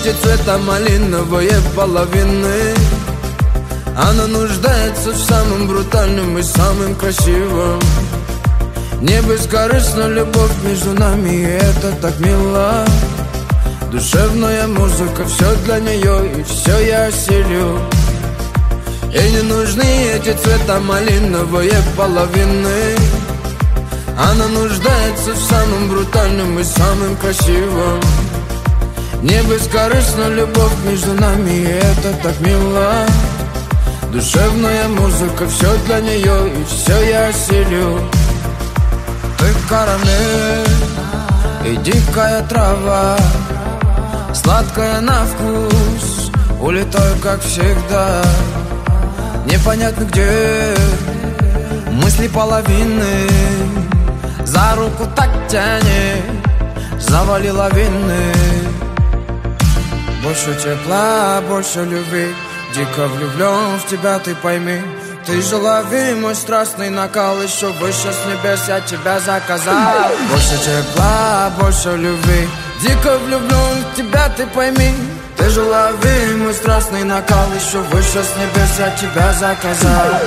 эти цвета малиновые половины. Она нуждается в самом брутальном и самым красивом. Не бескорыстна любовь между нами, и это так мило. Душевная музыка, все для нее, и все я осилю. Ей не нужны эти цвета малиновые половины. Она нуждается в самом брутальном и самым красивом. Не бескорыстна любовь между нами, и это так мило. Душевная музыка, все для нее, и все я осилю. Ты карамель и дикая трава, сладкая на вкус, улетаю, как всегда. Непонятно где мысли половины. За руку так тянет, завали лавины. Больше тепла, больше любви, дико влюблен в тебя, ты пойми. Ты же лови мой страстный накал, еще выше с небес я тебя заказал. Больше тепла, больше любви, дико влюблен в тебя, ты пойми. Ты же лови мой страстный накал, еще выше с небес я тебя заказал.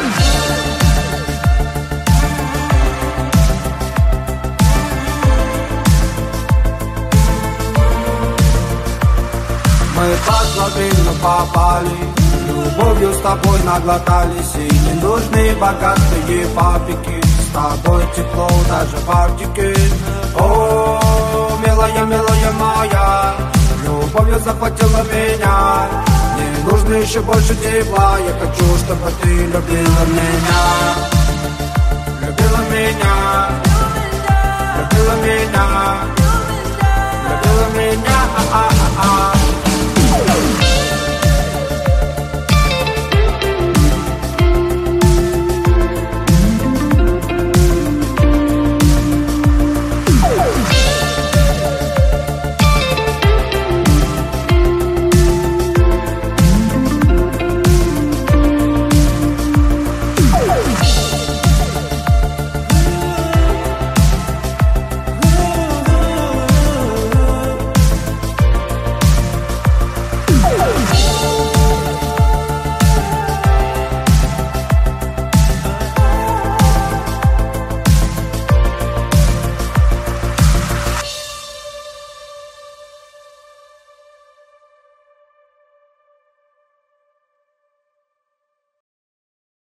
Мы так глубину попали, любовью с тобой наглотались. И не нужны богатые папики, с тобой тепло даже в Арктике. О, милая, милая моя, любовью захватила меня. Мне нужно еще больше тепла, я хочу, чтобы ты любила меня.